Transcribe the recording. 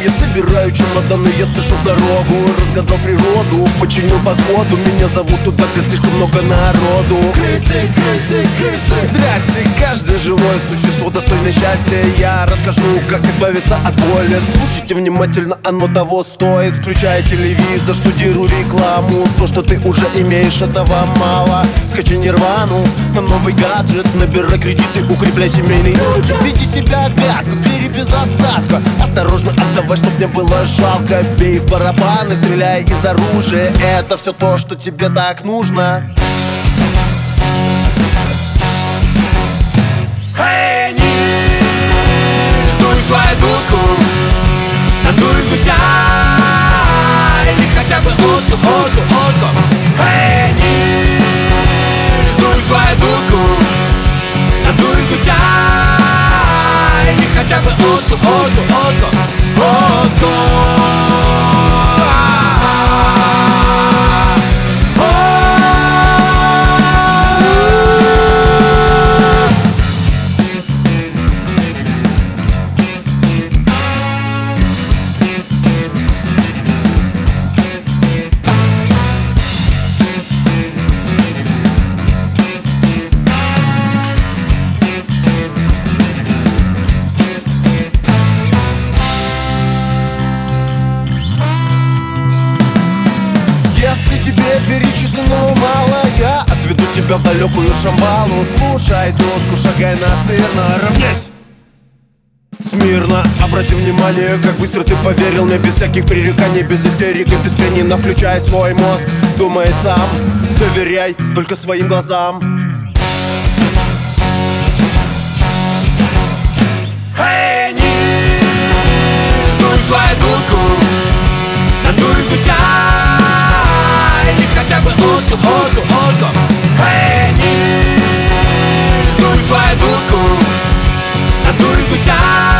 Я собираю чемоданы, я спешу в дорогу. Разгадал природу, починил погоду. Меня зовут туда, где слишком много народу. Крысы, крысы, крысы. Здрасте, каждое живое существо достойно счастья. Я расскажу, как избавиться от боли. Слушайте внимательно, оно того стоит. Включай телевизор, штудируй рекламу. То, что ты уже имеешь, этого мало. Скачай Нирвану на новый гаджет. Набирай кредиты, укрепляй семейный бюджет. Веди себя гладко, бери без остатка. Осторожно отдавай, чтоб не было жалко. Бей в барабаны, стреляй из оружия. Это все то, что тебе так нужно. Эй, не сдуй свою дудку, надуй гуся или хотя бы утку, утку, утку. Эй, не сдуй свою дудку, надуй гуся или хотя бы утку, утку, утку, утку. Если тебе перечисленного мало, я отведу тебя в далекую Шамбалу. Слушай дудку, шагай настырно, равняйся смирно. Обрати внимание, как быстро ты поверил мне. Без всяких пререканий, без истерик и без пенина. Включай свой мозг, думай сам. Доверяй только своим глазам. Эй, не сдуй свою дудку, надуй гуся или хотя бы утку, утку, утку. Эй, не сдуй свою дудку, надуй гуся